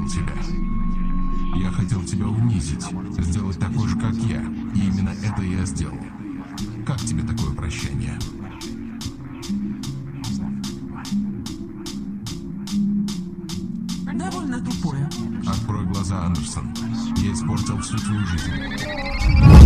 простил тебя. Я хотел тебя унизить, сделать такой же, как я. И именно это я сделал. Как тебе такое прощение? Довольно тупое. Открой глаза, Андерсон. Я испортил всю твою жизнь.